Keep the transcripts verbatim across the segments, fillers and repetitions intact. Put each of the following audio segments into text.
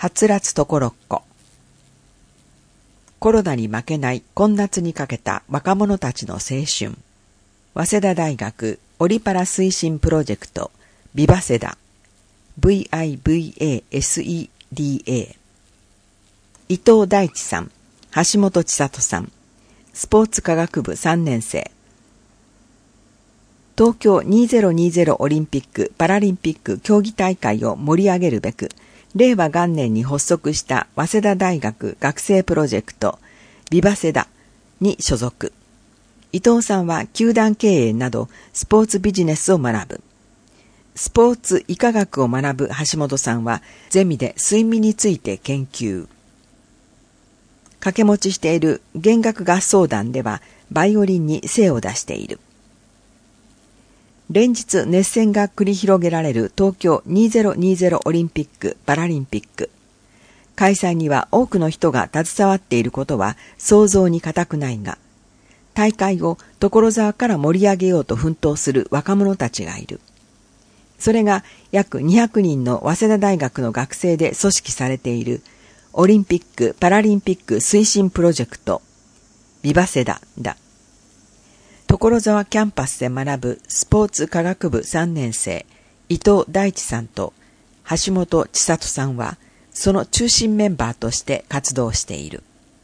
はつらつところっこ。コロナに負けない今夏にかけた若者たちの青春。早稲田大学オリパラ推進プロジェクトビバセダ ブイアイブイエーエスイーディーエー 伊藤大地さん、橋本千里さん、スポーツ科学部さんねん生。東京にせんにじゅうオリンピック・パラリンピック競技大会を盛り上げるべく、令和元年に発足した早稲田大学学生プロジェクトビバセダに所属。伊藤さんは球団経営などスポーツビジネスを学ぶ。スポーツ医科学を学ぶ橋本さんはゼミで睡眠について研究。掛け持ちしている弦楽合奏団ではバイオリンに精を出している。連日熱戦が繰り広げられる東京にせんにじゅうオリンピック・パラリンピック。開催には多くの人が携わっていることは想像に難くないが、大会を所沢から盛り上げようと奮闘する若者たちがいる。それが約にひゃくにんの早稲田大学の学生で組織されているオリンピック・パラリンピック推進プロジェクトビバセダだ。所沢キャンパスで学ぶスポーツ科学部さんねん生伊藤大地さんと橋本千里さんはその中心メンバーとして活動している。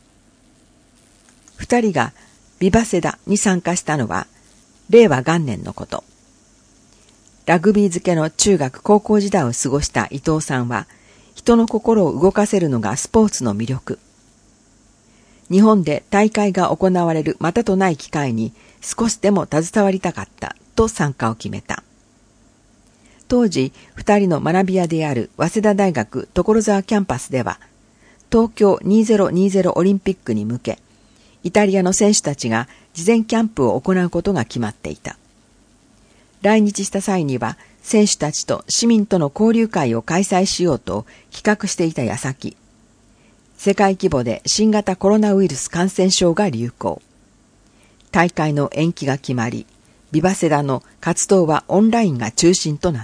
二人がビバセダに参加したのは令和元年のこと。ラグビー漬けの中学高校時代を過ごした伊藤さんは人の心を動かせるのがスポーツの魅力。日本で大会が行われるまたとない機会に少しでも携わりたかったと参加を決めた。当時二人の学び屋である早稲田大学所沢キャンパスでは東京にせんにじゅうオリンピックに向けイタリアの選手たちが事前キャンプを行うことが決まっていた。来日した際には選手たちと市民との交流会を開催しようと企画していた矢先、世界規模で新型コロナウイルス感染症が流行。大会の延期が決まり、ビバセダの活動はオンラインが中心となった。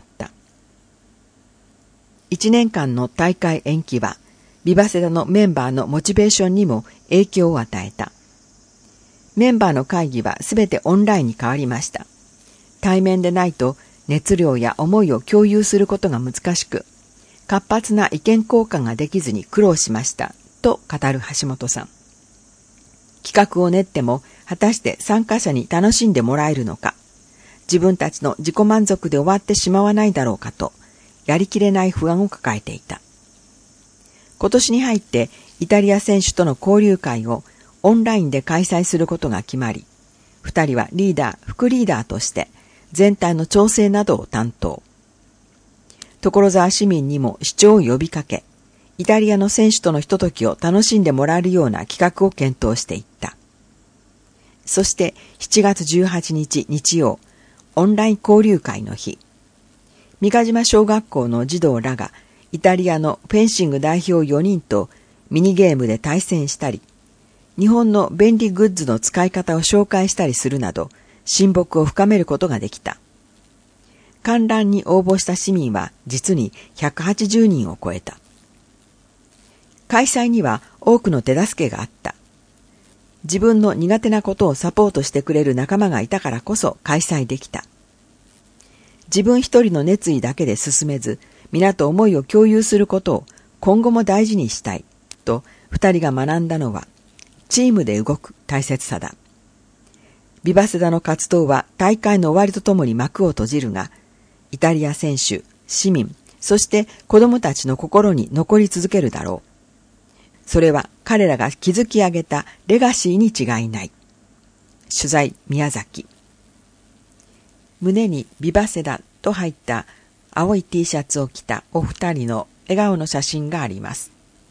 一年間の大会延期は、ビバセダのメンバーのモチベーションにも影響を与えた。メンバーの会議はすべてオンラインに変わりました。対面でないと熱量や思いを共有することが難しく、活発な意見交換ができずに苦労しました。と語る橋本さん。企画を練っても果たして参加者に楽しんでもらえるのか、自分たちの自己満足で終わってしまわないだろうかと、やりきれない不安を抱えていた。今年に入ってイタリア選手との交流会をオンラインで開催することが決まり、二人はリーダー、副リーダーとして全体の調整などを担当。所沢市民にも視聴を呼びかけ、イタリアの選手とのひとときを楽しんでもらえるような企画を検討していった。そしてしちがつじゅうはちにち日曜、オンライン交流会の日、三ヶ島小学校の児童らがイタリアのフェンシング代表よにんとミニゲームで対戦したり、日本の便利グッズの使い方を紹介したりするなど、親睦を深めることができた。観覧に応募した市民は実にひゃくはちじゅうにんを超えた。開催には多くの手助けがあった。自分の苦手なことをサポートしてくれる仲間がいたからこそ開催できた。自分一人の熱意だけで進めず、皆と思いを共有することを今後も大事にしたいと二人が学んだのは、チームで動く大切さだ。ビバセダの活動は大会の終わりとともに幕を閉じるが、イタリア選手、市民、そして子供たちの心に残り続けるだろう。それは彼らが築き上げたレガシーに違いない。取材宮崎。胸にビバセダと入った青い T シャツを着たお二人の笑顔の写真があります。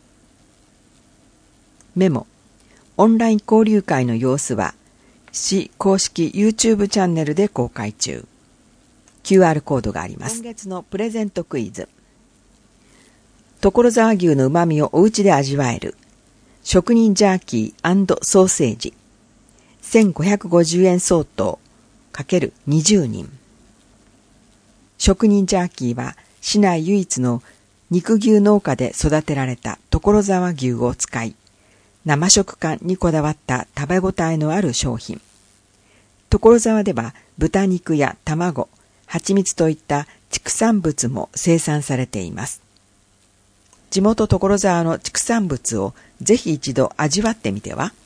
メモ。オンライン交流会の様子は市公式 YouTube チャンネルで公開中。キューアール コードがあります。今月のプレゼントクイズ。所沢牛の旨味をお家で味わえる職人ジャーキー&ソーセージせんごひゃくごじゅうえん相当 ×にじゅうにん。職人ジャーキーは市内唯一の肉牛農家で育てられた所沢牛を使い、生食感にこだわった食べ応えのある商品。所沢では豚肉や卵、蜂蜜といった畜産物も生産されています。地元所沢の畜産物をぜひ一度味わってみては。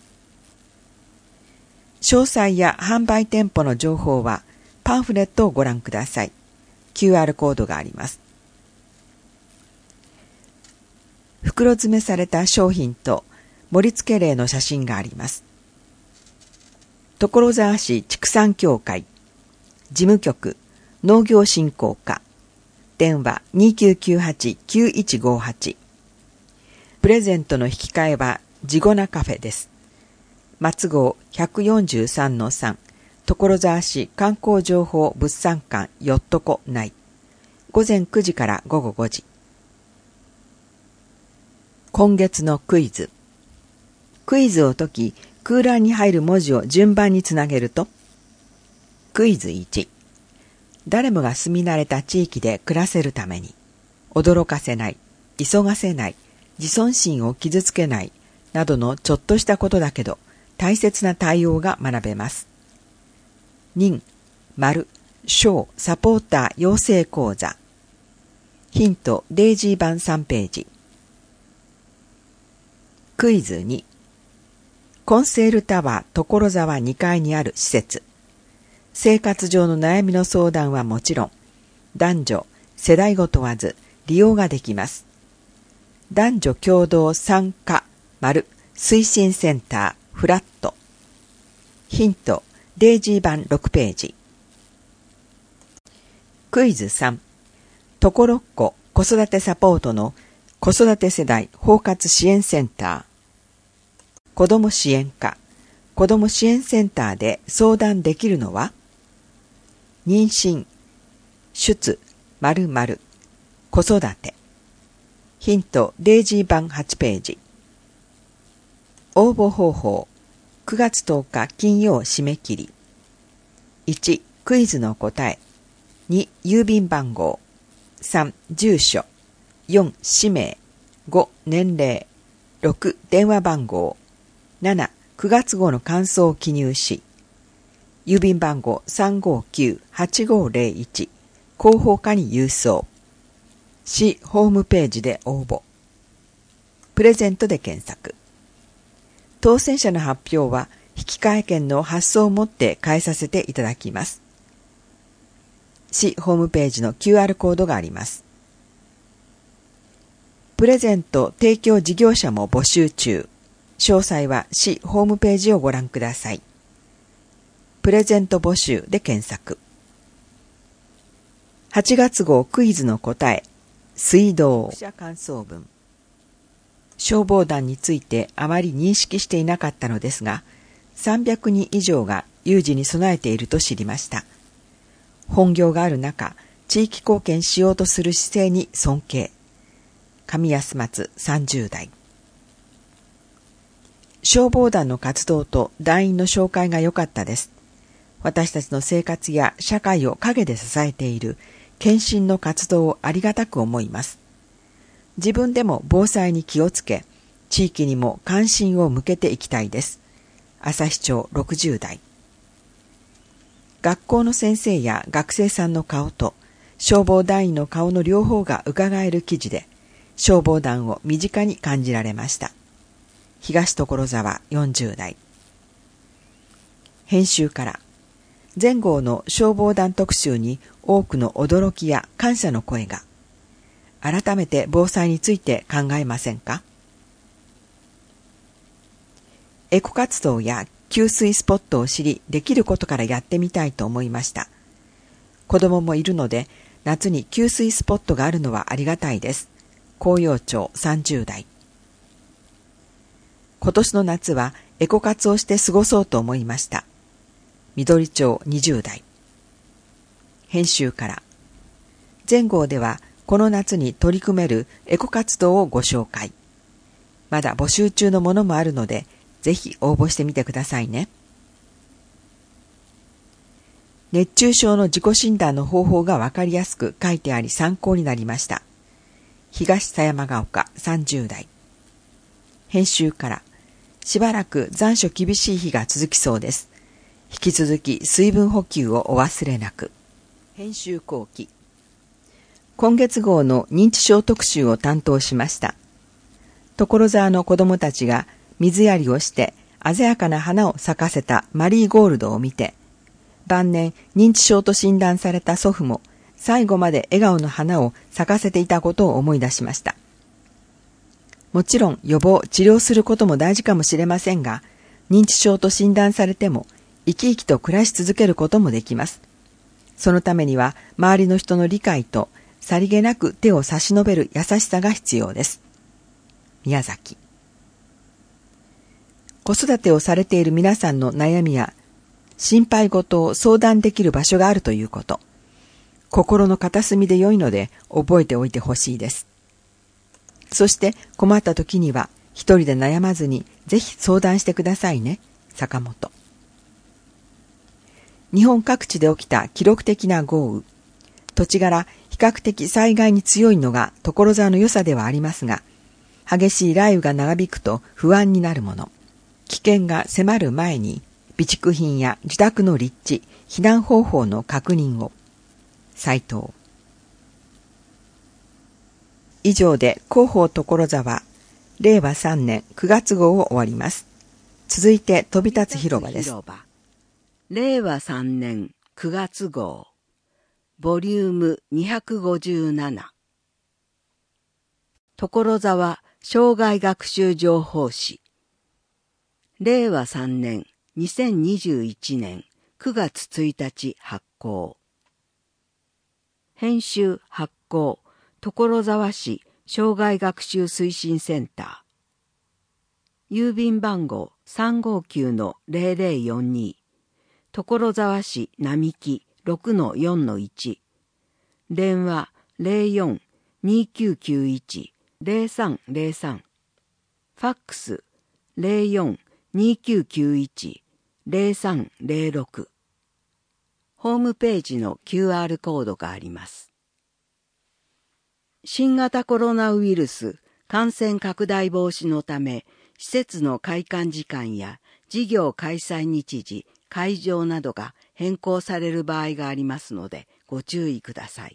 詳細や販売店舗の情報はパンフレットをご覧ください。キューアール コードがあります。袋詰めされた商品と盛り付け例の写真があります。所沢市畜産協会事務局農業振興課電話 にきゅうきゅうはち きゅういちごはち。プレゼントの引き換えはジゴナカフェです。末号 ひゃくよんじゅうさんのさん 所沢市観光情報物産館よっとこ内。午前くじから午後ごじ。今月のクイズ。クイズを解き、空欄に入る文字を順番につなげると、クイズいち。誰もが住み慣れた地域で暮らせるために、驚かせない、急がせない、自尊心を傷つけない、などのちょっとしたことだけど、大切な対応が学べます。任、丸、小、サポーター養成講座。ヒント、デイジー版さんページ。クイズに。コンセールタワー所沢にかいにある施設。生活上の悩みの相談はもちろん、男女、世代を問わず利用ができます。男女共同参加、丸、推進センター、フラット。ヒント、デイジー版ろくページ。クイズさん。ところっこ子育てサポートの子育て世代包括支援センター。子ども支援課、子ども支援センターで相談できるのは、妊娠、出、〇〇、子育て。ヒント、デイジー版はちページ。応募方法、くがつとおか金曜締め切り。いち、クイズの答え。に、郵便番号。さん、住所。よん、氏名。ご、年齢。ろく、電話番号。なな、くがつ号の感想を記入し、郵便番号 さんごきゅうはちごぜろいち、広報課に郵送。市ホームページで応募。プレゼントで検索。当選者の発表は、引換券の発送をもって返させていただきます。市ホームページの キューアール コードがあります。プレゼント提供事業者も募集中。詳細は市ホームページをご覧ください。プレゼント募集で検索。はちがつ号クイズの答え、水道。読者感想文。消防団についてあまり認識していなかったのですが、さんびゃくにん以上が有事に備えていると知りました。本業がある中、地域貢献しようとする姿勢に尊敬。上安松さんじゅう代。消防団の活動と団員の紹介が良かったです。私たちの生活や社会を陰で支えている献身の活動をありがたく思います。自分でも防災に気をつけ、地域にも関心を向けていきたいです。旭町ろくじゅう代。学校の先生や学生さんの顔と消防団員の顔の両方が伺える記事で、消防団を身近に感じられました。東所沢よんじゅう代。編集から、前号の消防団特集に多くの驚きや感謝の声が。改めて防災について考えませんか？エコ活動や給水スポットを知り、できることからやってみたいと思いました。子供もいるので、夏に給水スポットがあるのはありがたいです。紅葉町さんじゅう代。今年の夏はエコ活をして過ごそうと思いました。緑町にじゅう代。編集から、前号ではこの夏に取り組めるエコ活動をご紹介。まだ募集中のものもあるので、ぜひ応募してみてくださいね。熱中症の自己診断の方法がわかりやすく書いてあり参考になりました。 東狭山が丘さんじゅう代。編集から、しばらく残暑厳しい日が続きそうです。引き続き水分補給をお忘れなく。編集後期。今月号の認知症特集を担当しました。所沢の子供たちが水やりをして鮮やかな花を咲かせたマリーゴールドを見て、晩年認知症と診断された祖父も最後まで笑顔の花を咲かせていたことを思い出しました。もちろん予防、治療することも大事かもしれませんが、認知症と診断されても生き生きと暮らし続けることもできます。そのためには周りの人の理解とさりげなく手を差し伸べる優しさが必要です。宮崎。子育てをされている皆さんの悩みや心配事を相談できる場所があるということ。心の片隅で良いので覚えておいてほしいです。そして困った時には一人で悩まずにぜひ相談してくださいね。坂本。日本各地で起きた記録的な豪雨。土地柄比較的災害に強いのが所沢の良さではありますが、激しい雷雨が長引くと不安になるもの。危険が迫る前に備蓄品や自宅の立地、避難方法の確認を。斉藤。以上で広報所沢れいわさんねんくがつ号を終わります。続いて飛び立つ広場です。 れいわさんねんくがつ号ボリュームにひゃくごじゅうなな。所沢生涯学習情報誌れいわさんねんにせんにじゅういちねんくがつついたち発行。編集発行所沢市生涯学習推進センター。郵便番号 さんごきゅうのぜろぜろよんに 所沢市並木 ろくのよんのいち。電話 ゼロよん にきゅうきゅういち ゼロさんゼロさん。ファックス ゼロよん にきゅうきゅういち ゼロさんゼロろく。ホームページの キューアール コードがあります。新型コロナウイルス感染拡大防止のため、施設の開館時間や事業開催日時、会場などが変更される場合がありますので、ご注意ください。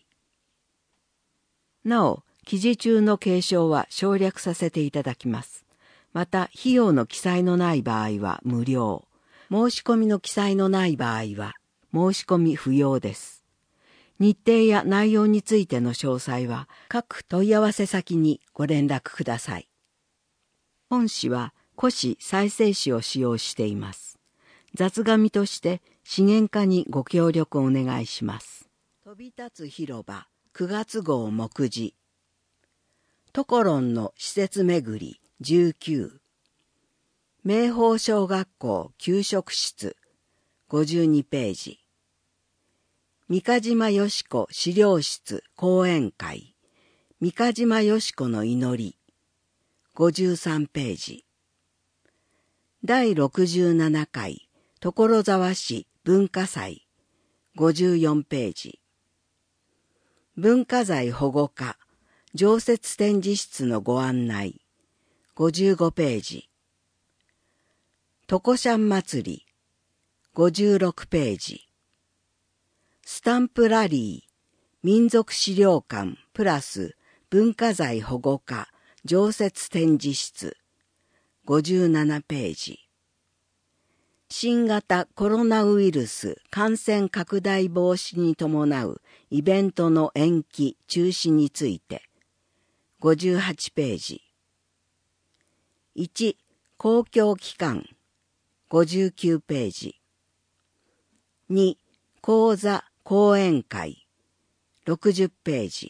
なお、記事中の継承は省略させていただきます。また、費用の記載のない場合は無料。申し込みの記載のない場合は、申し込み不要です。日程や内容についての詳細は各問い合わせ先にご連絡ください。本誌は古紙再生紙を使用しています。雑紙として資源課にご協力をお願いします。飛び立つ広場くがつ号目次。トコロンの施設巡りじゅうきゅう。明豊小学校給食室ごじゅうにページ。三ヶ島よし子資料室講演会三ヶ島よし子の祈りごじゅうさんページ。だいろくじゅうななかい所沢市文化祭ごじゅうよんページ。文化財保護課常設展示室のご案内ごじゅうごページ。とこしゃん祭りごじゅうろくページ。スタンプラリー民族資料館プラス文化財保護課常設展示室ごじゅうななページ。新型コロナウイルス感染拡大防止に伴うイベントの延期中止についてごじゅうはちページ。いち公共機関ごじゅうきゅうページ。に講座講演会ろくじゅうページ。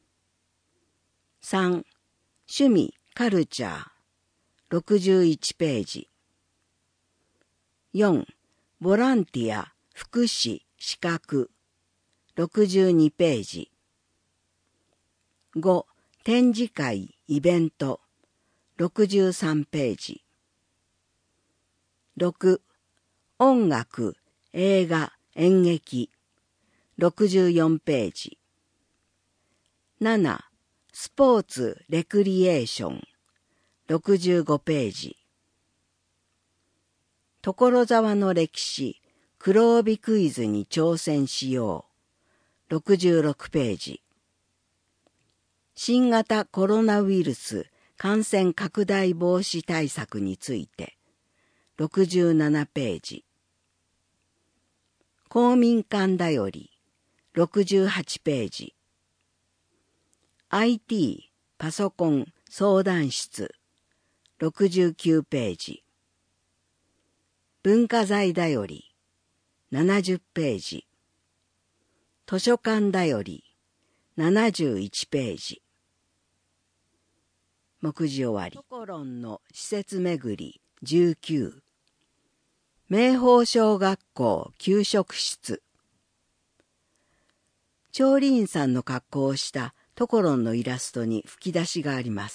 さん趣味カルチャーろくじゅういちページ。よんボランティア福祉資格ろくじゅうにページ。ご展示会イベントろくじゅうさんページ。ろく音楽映画演劇ろくじゅうよんページ。ななスポーツ・レクリエーションろくじゅうごページ。所沢の歴史黒帯クイズに挑戦しようろくじゅうろくページ。新型コロナウイルス感染拡大防止対策についてろくじゅうななページ。公民館だよりろくじゅうはちページ。アイティー パソコン相談室ろくじゅうきゅうページ。文化財だよりななじゅうページ。図書館だよりななじゅういちページ。目次終わり。トコロンの施設巡りじゅうきゅう。明豊小学校給食室。調理員さんの格好をしたトコロンのイラストに吹き出しがあります。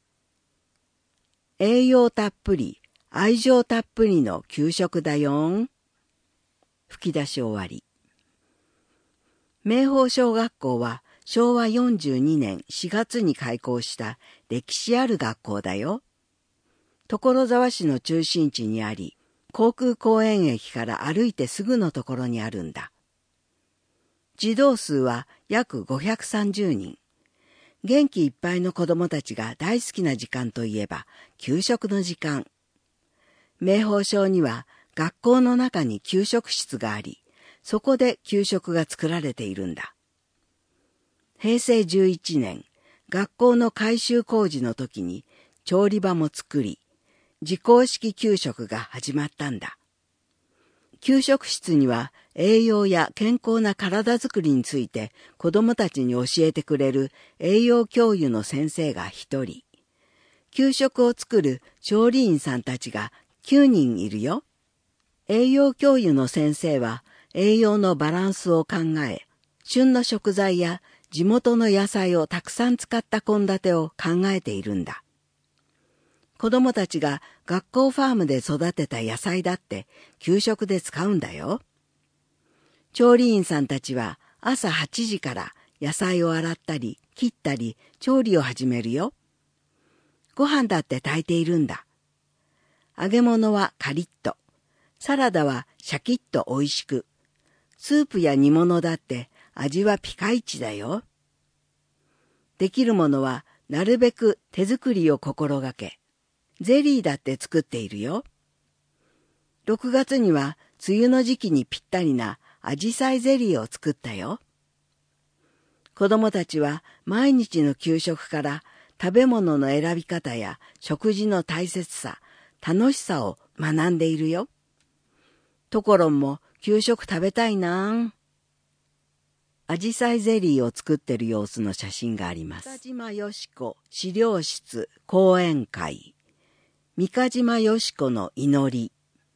栄養たっぷり、愛情たっぷりの給食だよん。吹き出し終わり。明豊小学校はしょうわよんじゅうにねんしがつに開校した歴史ある学校だよ。所沢市の中心地にあり、航空公園駅から歩いてすぐのところにあるんだ。児童数は約ごひゃくさんじゅうにん。元気いっぱいの子供たちが大好きな時間といえば給食の時間。明豊小には学校の中に給食室があり、そこで給食が作られているんだ。へいせいじゅういちねん、学校の改修工事の時に調理場も作り、自校式給食が始まったんだ。給食室には栄養や健康な体づくりについて子どもたちに教えてくれる栄養教諭の先生が一人、給食を作る調理員さんたちがきゅうにんいるよ。栄養教諭の先生は栄養のバランスを考え、旬の食材や地元の野菜をたくさん使った献立を考えているんだ。子供たちが学校ファームで育てた野菜だって給食で使うんだよ。調理員さんたちは朝はちじから野菜を洗ったり切ったり調理を始めるよ。ご飯だって炊いているんだ。揚げ物はカリッと、サラダはシャキッと美味しく、スープや煮物だって味はピカイチだよ。できるものはなるべく手作りを心がけ、ゼリーだって作っているよ。ろくがつには梅雨の時期にぴったりなアジサイゼリーを作ったよ。子供たちは毎日の給食から食べ物の選び方や食事の大切さ、楽しさを学んでいるよ。トコロンも給食食べたいな。アジサイゼリーを作っている様子の写真があります。三ヶ島よし子資料室講演会。三ヶ島よし子の祈り。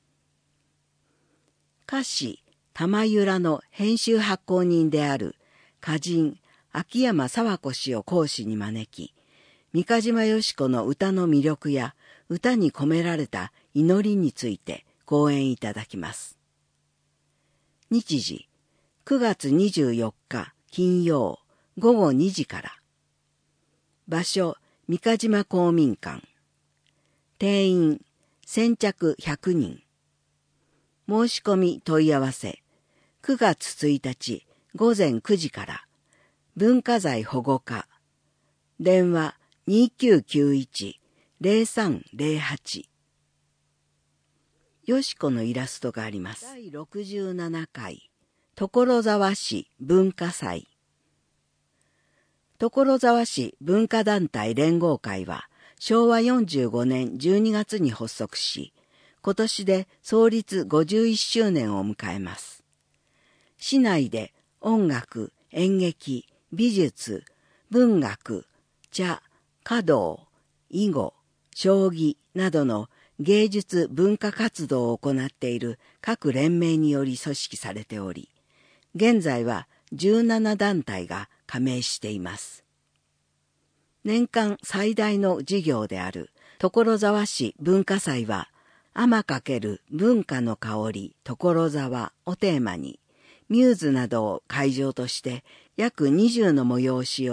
歌詞玉浦の編集発行人である歌人秋山佐和子氏を講師に招き、三ヶ島よし子の歌の魅力や歌に込められた祈りについて講演いただきます。日時くがつにじゅうよっか金曜ごごにじから。場所三ヶ島公民館。定員先着ひゃくにん。申し込み問い合わせくがつついたちごぜんくじから。文化財保護課。電話にきゅうきゅういち ゼロさんゼロはち。よしこのイラストがあります。だいろくじゅうななかい所沢市文化祭。所沢市文化団体連合会はしょうわよんじゅうごねんじゅうにがつに発足し、今年で創立ごじゅういっしゅうねんを迎えます。市内で音楽、演劇、美術、文学、茶、華道、囲碁、将棋などの芸術文化活動を行っている各連盟により組織されており、現在はじゅうななだんたいが加盟しています。年間最大の事業である所沢市文化祭は、天×文化の香り所沢をテーマに、ミューズなどを会場として約にじゅうの催しを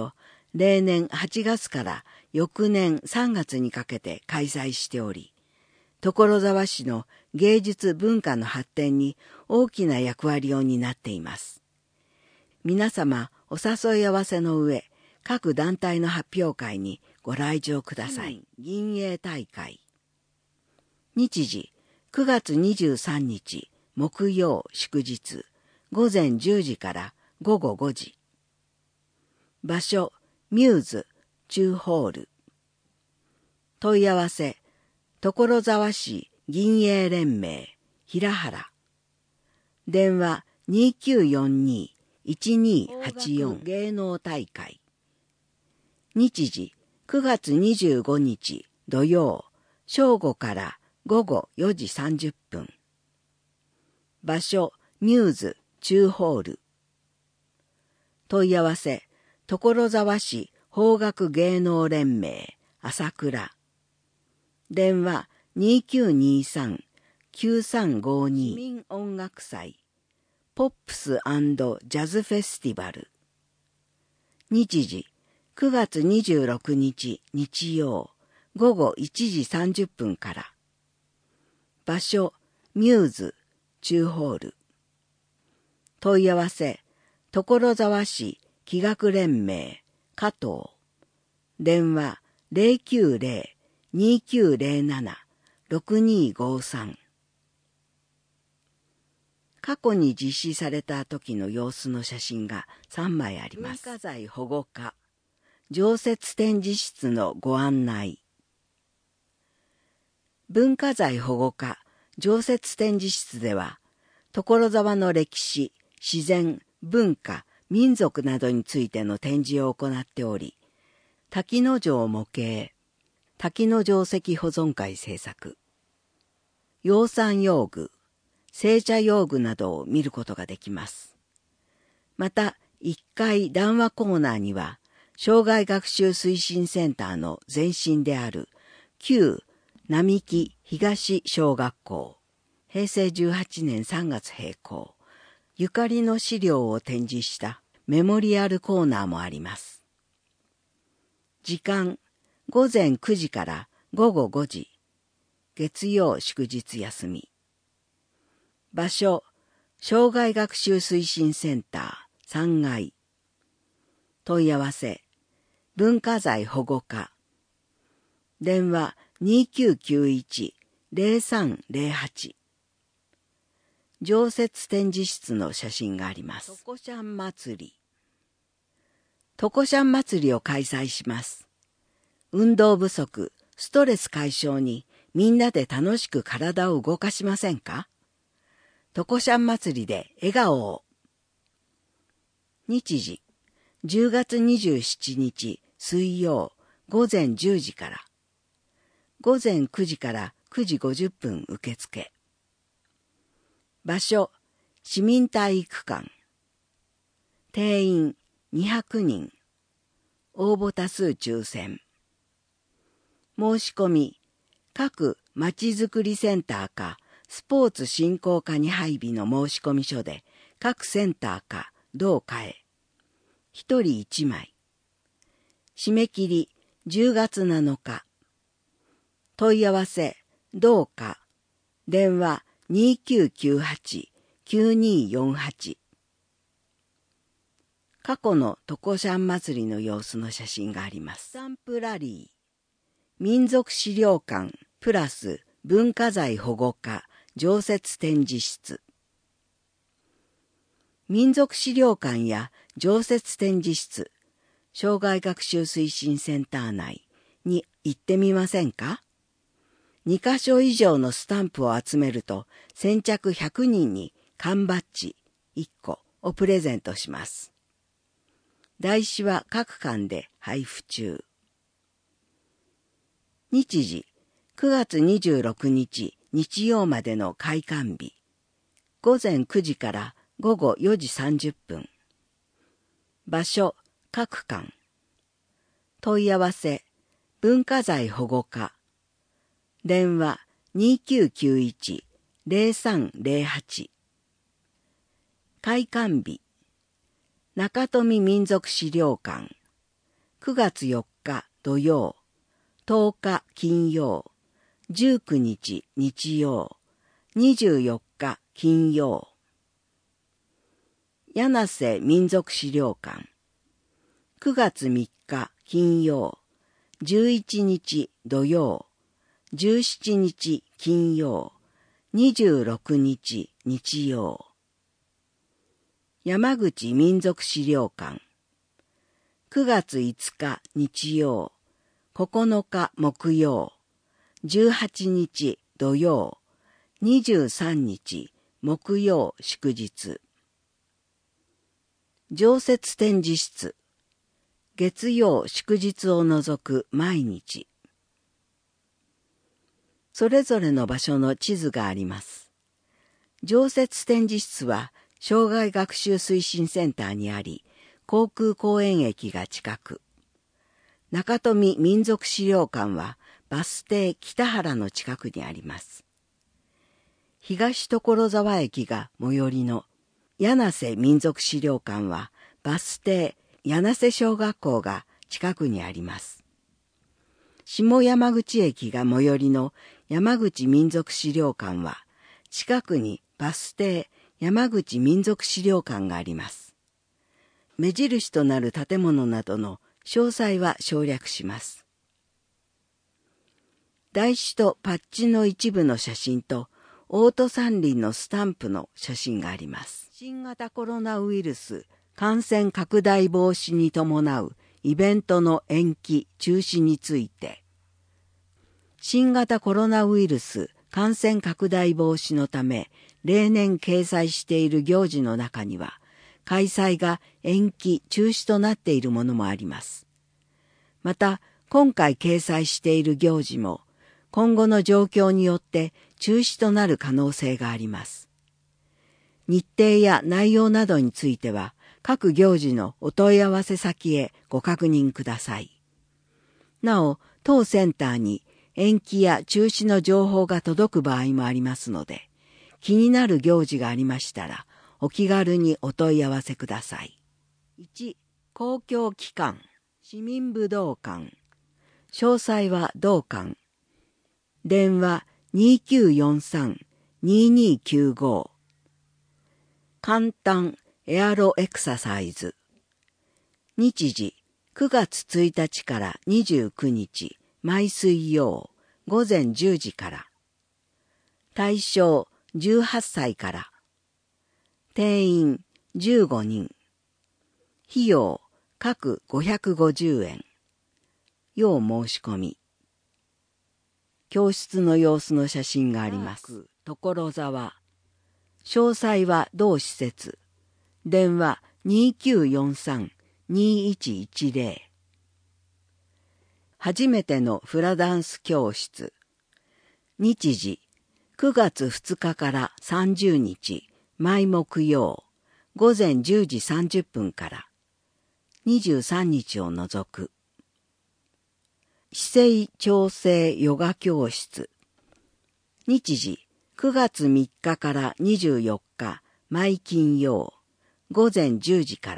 例年はちがつから翌年さんがつにかけて開催しており、所沢市の芸術文化の発展に大きな役割を担っています。皆様お誘い合わせの上、各団体の発表会にご来場ください。銀営大会。日時くがつにじゅうさんにち木曜祝日、ごぜんじゅうじからごごごじ。場所ミューズ中ホール。問い合わせ所沢市銀営連盟平原。電話 にきゅうよんに いちにーはちよん 芸能大会。日時くがつにじゅうごにち土曜正午からごごよじさんじゅっぷん。場所ミューズ中ホール。問い合わせ所沢市邦楽芸能連盟朝倉。電話 にきゅうにさん きゅうさんごに 市民音楽祭ポップス&ジャズフェスティバル。日時くがつにじゅうろくにち日曜ごごいちじさんじゅっぷんから。場所ミューズ中ホール。問い合わせ所沢市器楽連盟加藤。電話 ゼロきゅうゼロ にきゅうゼロなな ろくにごさん。過去に実施された時の様子の写真がさんまいあります。文化財保護課常設展示室のご案内。文化財保護課常設展示室では、所沢の歴史、自然、文化、民族などについての展示を行っており、滝之丞模型、滝之丞石保存会制作、養蚕用具、製茶用具などを見ることができます。また、いっかい談話コーナーには、障害学習推進センターの前身である旧並木東小学校、へいせいじゅうはちねんさんがつ閉校、ゆかりの資料を展示したメモリアルコーナーもあります。時間、ごぜんくじからごごごじ、月曜祝日休み。場所、障害学習推進センターさんがい。問い合わせ、文化財保護課。電話 にきゅうきゅういち ゼロさんゼロはち。常設展示室の写真があります。とこしゃん祭り。とこしゃん祭りを開催します。運動不足、ストレス解消にみんなで楽しく体を動かしませんか？とこしゃん祭りで笑顔を。日時、じゅうがつにじゅうしちにち水曜ごぜんじゅうじから。ごぜんくじからくじごじゅっぷん受付。場所、市民体育館。定員にひゃくにん。応募多数抽選。申し込み、各まちづくりセンターかスポーツ振興課に配備の申し込み書で各センターか同課へ。ひとりいちまい。締め切りじゅうがつなのか。問い合わせ、同課。電話にきゅうきゅうはち きゅうによんはち。過去のとこしゃん祭りの様子の写真があります。スタンプラリー。民族資料館プラス文化財保護課常設展示室。民族資料館や常設展示室、障害学習推進センター内に行ってみませんか？にかしょ以上のスタンプを集めると先着ひゃくにんに缶バッジいっこをプレゼントします。台紙は各館で配布中。日時、くがつにじゅうろくにち日曜までの開館日。ごぜんくじからごごよじさんじゅっぷん。場所、各館。問い合わせ、文化財保護課。電話にきゅうきゅういち ゼロさんゼロはち。開館日、中富民族資料館。 くがつよっか土曜、とおか金曜、じゅうくにち日曜、にじゅうよっか金曜。柳瀬民族資料館、くがつみっか金曜、じゅういちにち土曜、じゅうしちにち金曜、にじゅうろくにち日曜。山口民族資料館、くがついつか日曜、ここのか木曜、じゅうはちにち土曜、にじゅうさんにち木曜祝日。常設展示室、月曜祝日を除く毎日。それぞれの場所の地図があります。常設展示室は障害学習推進センターにあり、航空公園駅が近く。中富民族資料館はバス停北原の近くにあります。東所沢駅が最寄りの柳瀬民族資料館はバス停柳瀬小学校が近くにあります。下山口駅が最寄りの山口民族資料館は近くにバス停山口民族資料館があります。目印となる建物などの詳細は省略します。台紙とパッチの一部の写真とオート三輪のスタンプの写真があります。新型コロナウイルス感染拡大防止に伴うイベントの延期・中止について、新型コロナウイルス感染拡大防止のため例年掲載している行事の中には、開催が延期・中止となっているものもあります。また、今回掲載している行事も、今後の状況によって中止となる可能性があります。日程や内容などについては、各行事のお問い合わせ先へご確認ください。なお、当センターに延期や中止の情報が届く場合もありますので、気になる行事がありましたら、お気軽にお問い合わせください。いち、公共機関、市民武道館。詳細は同館。電話にきゅうよんさん ににきゅうご。簡単エアロエクササイズ。日時くがつついたちからにじゅうくにち、毎水曜、午前じゅうじから。対象じゅうはっさいから。定員じゅうごにん。費用各ごひゃくごじゅうえん。要申し込み。教室の様子の写真があります。所沢。詳細は同施設。電話にきゅうよんさん にいちいちゼロ。初めてのフラダンス教室。日時くがつふつかからさんじゅうにち、毎木曜、午前じゅうじさんじゅっぷんから。にじゅうさんにちを除く。姿勢調整ヨガ教室。日時くがつみっかからにじゅうよっか、毎金曜、午前じゅうじから。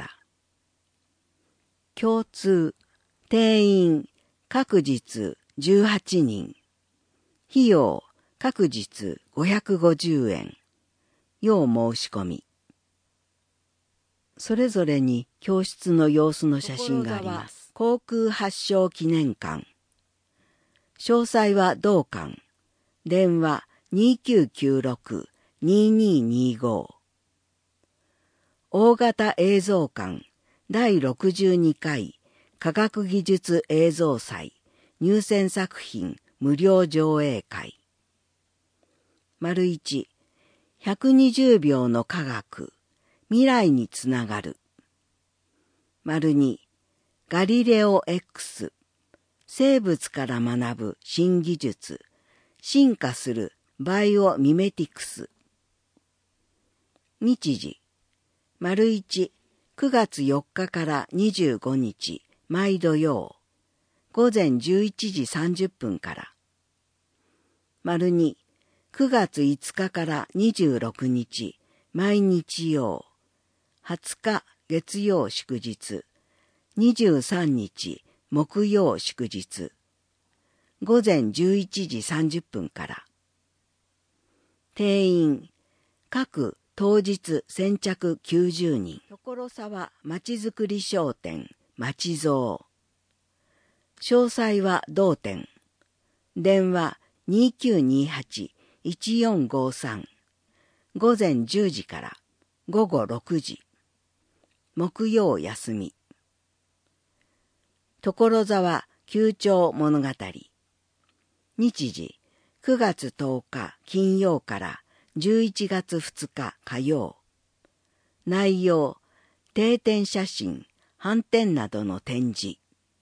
共通、定員、各日じゅうはちにん。費用、各日ごひゃくごじゅうえん。要申し込み。それぞれに教室の様子の写真があります。航空発祥記念館。詳細は同館。電話にきゅうきゅうろく にににご。大型映像館だいろくじゅうにかい科学技術映像祭入選作品無料上映会。丸いち、ひゃくにじゅうびょうの科学、未来につながる。丸に、ガリレオ X、生物から学ぶ新技術、進化するバイオミメティクス。日時、丸いち、くがつよっかからにじゅうごにち、毎土曜、午前じゅういちじさんじゅっぷんから。丸に、くがついつかからにじゅうろくにち、毎日曜、はつか月曜祝日、にじゅうさんにち木曜祝日、午前じゅういちじさんじゅっぷんから。定員、各当日先着きゅうじゅうにん。所沢まちづくり商店、まちぞう。詳細は同店。電話にきゅうにはち いちよんごさん。午前じゅうじから午後ろくじ。木曜休み。所沢旧町物語。日時くがつとおか金曜からじゅういちがつふつか火曜。内容、定点写真、斑点などの展示。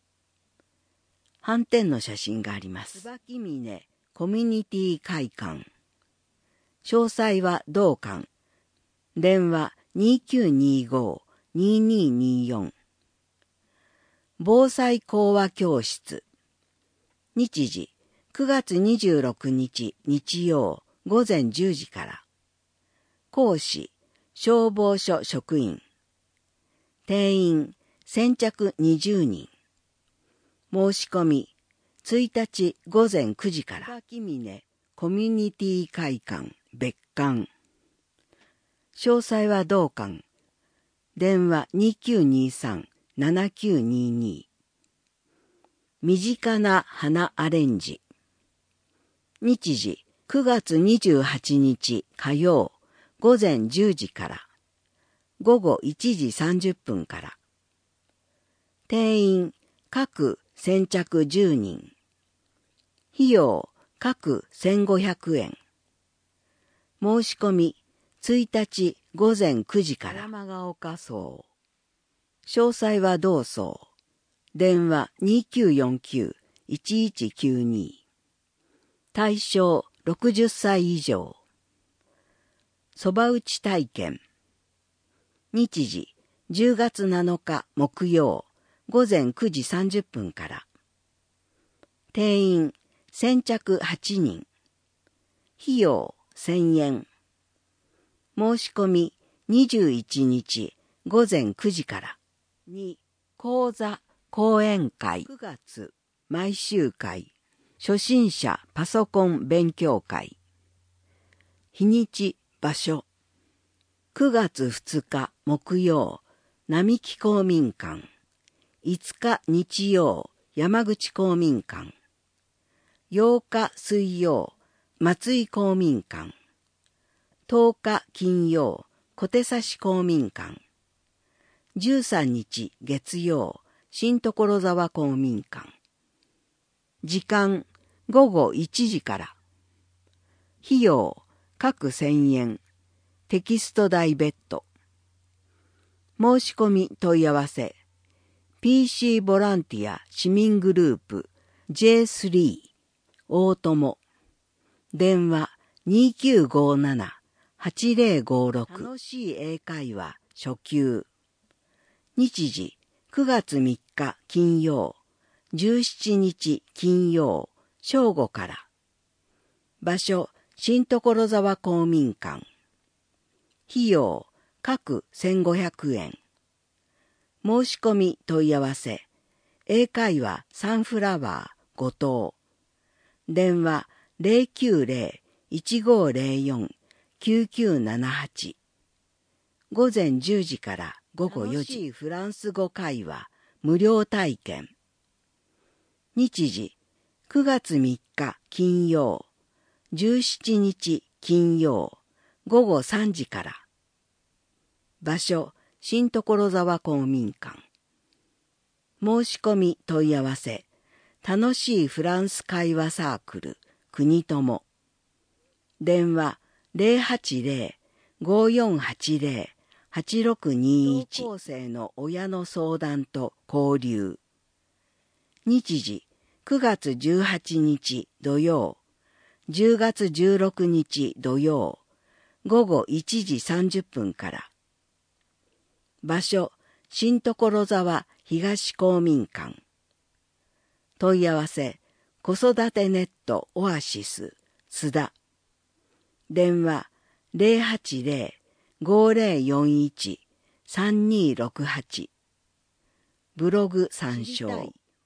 斑点の写真があります。椿峰コミュニティ会館。詳細は同館。電話にきゅうにご ににによん。防災講話教室。日時くがつにじゅうろくにち日曜午前じゅうじから。講師消防署職員。定員先着にじゅうにん。申し込みついたち午前くじから。椿峰コミュニティ会館別館。詳細は同館。電話にきゅうにさん ななきゅうにに。身近な花アレンジ。日時くがつにじゅうはちにち火曜午前じゅうじから午後いちじさんじゅっぷんから。定員各先着じゅうにん。費用各せんごひゃくえん。申し込みついたち午前くじから。山ヶ丘荘。詳細は同荘。電話にきゅうよんきゅう いちいちきゅうに。対象ろくじゅっさい以上。そば打ち体験。日時じゅうがつなのか木曜午前くじさんじゅっぷんから。定員先着はちにん。費用せんえん。申し込みにじゅういちにち午前くじから。に講座講演会くがつ毎週会初心者パソコン勉強会。日にち場所くがつふつか木曜並木公民館。いつか日曜山口公民館。ようか水曜松井公民館。とおか金曜小手指公民館。じゅうさんにち月曜新所沢公民館。時間ごごいちじから。費用各せんえん。テキスト代別途。申し込み問い合わせ ピーシー ボランティア市民グループ ジェイスリー 大友。電話にきゅうごなな はちぜろごろく。楽しい英会話初級。日時くがつみっか金曜じゅうしちにち金曜正午から。場所新所沢公民館。費用各せんごひゃくえん。申し込み問い合わせ英会話サンフラワー後藤。電話ゼロきゅうゼロ いちごゼロよん きゅうきゅうななはち。午前じゅうじから午後よじ。楽しいフランス語会話無料体験。日時くがつみっか金曜じゅうしちにち金曜午後さんじから。場所新所沢公民館。申し込み問い合わせ楽しいフランス会話サークル国友。電話ゼロはちゼロ ごよんはちゼロ はちろくにいち。高校生の親の相談と交流。日時くがつじゅうはちにち土曜じゅうがつじゅうろくにち土曜午後いちじさんじゅっぷんから。場所新所沢東公民館。問い合わせ子育てネットオアシス津田。電話ゼロはちゼロ ごゼロよんいち さんにろくはち。ブログ参照。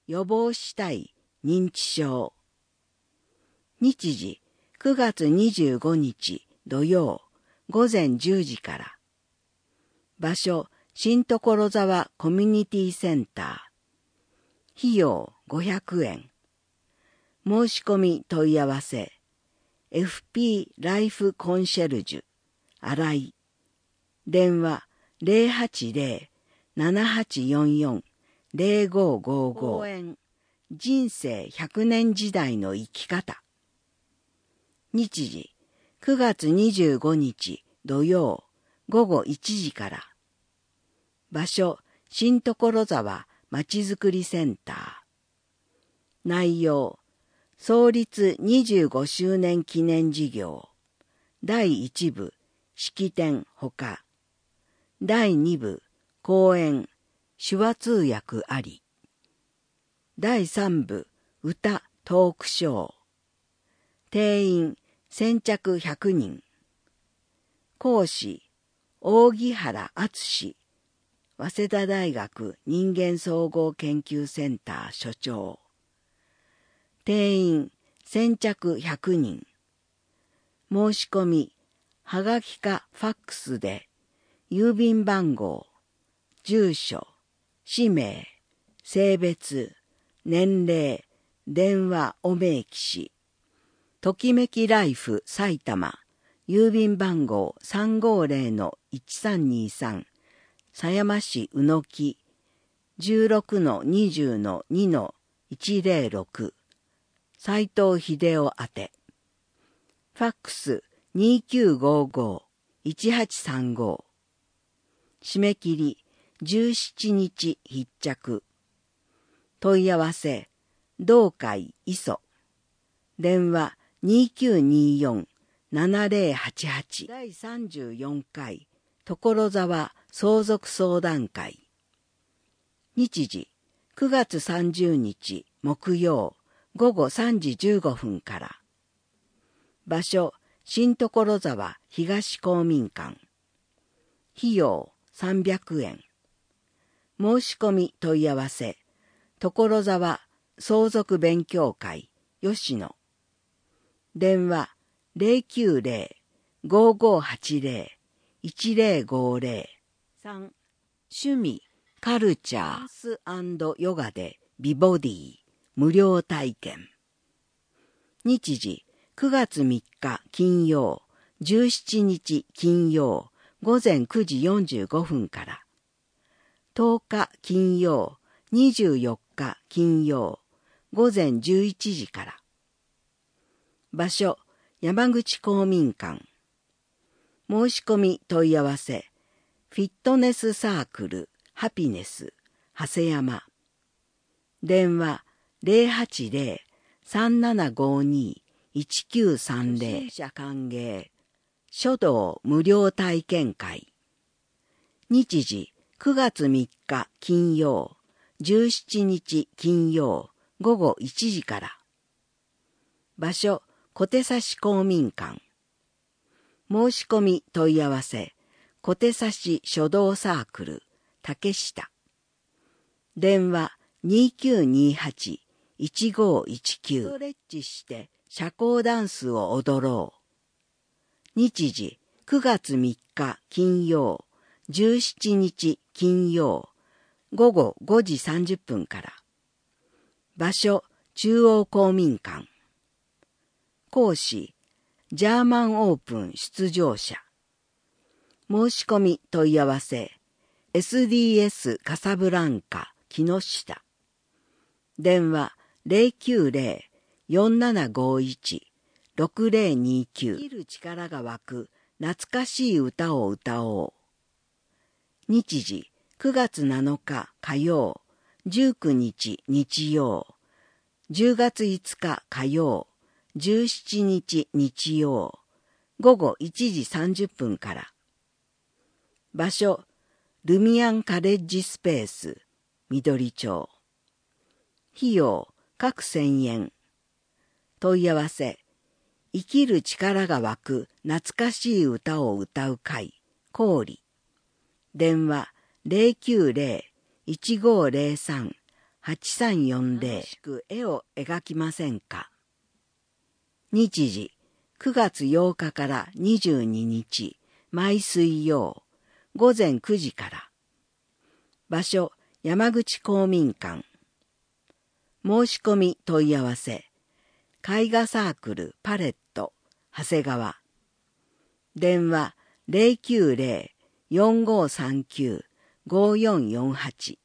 予防したい認知症。日時くがつにじゅうごにち土曜ごぜんじゅうじから。場所新所沢コミュニティセンター。費用ごひゃくえん。申し込み問い合わせ エフピー ライフコンシェルジュ新井。電話ゼロはちゼロ ななはちよんよん ゼロごごご。講演人生ひゃくねん時代の生き方。日時くがつにじゅうごにち土曜ごごいちじから。場所新所沢まちづくりセンター。内容創立にじゅうごしゅうねん記念事業だいいち部式典ほかだいに部講演手話通訳ありだいさん部歌トークショー定員先着ひゃくにん講師扇原敦早稲田大学人間総合研究センター所長定員先着ひゃくにん申し込みはがきかファックスで郵便番号住所氏名性別年齢電話お名機しときめきライフ埼玉郵便番号 さんごゼロのいちさんにさん 狭山市宇野木 じゅうろくのにじゅうのにのいちゼロろく 斉藤秀夫宛てファックスにきゅうごご いちはちさんご締め切りじゅうしちにち必着問い合わせ同会磯電話にきゅうによん ななゼロはちはちだいさんじゅうよんかい所沢相続相談会日時くがつさんじゅうにち木曜ごごさんじじゅうごふんから場所新所沢東公民館費用さんびゃくえん申し込み問い合わせ所沢相続勉強会吉野電話ゼロきゅうゼロ ごごはちゼロ いちゼロごゼロ さん趣味カルチャーダンス&ヨガで美ボディ無料体験日時くがつみっか金曜じゅうしちにち金曜ごぜんくじよんじゅうごふんからとおか金曜にじゅうよっか金曜ごぜんじゅういちじから場所山口公民館申し込み問い合わせフィットネスサークルハピネス長谷山電話ゼロはちゼロ さんななごに いちきゅうさんゼロ初心者歓迎書道無料体験会日時くがつみっか金曜じゅうしちにち金曜ごごいちじから場所小手指公民館申し込み問い合わせ小手指書道サークル竹下電話にきゅうにはち いちごいちきゅうストレッチして社交ダンスを踊ろう日時くがつみっか金曜じゅうしちにち金曜ごごごじさんじゅっぷんから場所中央公民館講師ジャーマンオープン出場者申し込み問い合わせ エスディーエス カサブランカ木下電話ゼロきゅうゼロ よんななごいち ろくゼロにきゅう生きる力が湧く懐かしい歌を歌おう日時くがつなのか火曜じゅうくにち日曜じゅうがついつか火曜じゅうしちにち日曜ごごいちじさんじゅっぷんから場所ルミアンカレッジスペース緑町費用各せんえん問い合わせ生きる力が湧く懐かしい歌を歌う会氷電話ゼロきゅうゼロ いちごゼロさんはちさんよんゼロ楽しく絵を描きませんか？日時くがつようかからにじゅうににち、毎水曜、ごぜんくじから。場所、山口公民館。申し込み問い合わせ、絵画サークルパレット、長谷川。電話 ゼロきゅうゼロ よんごさんきゅう ごよんよんはち。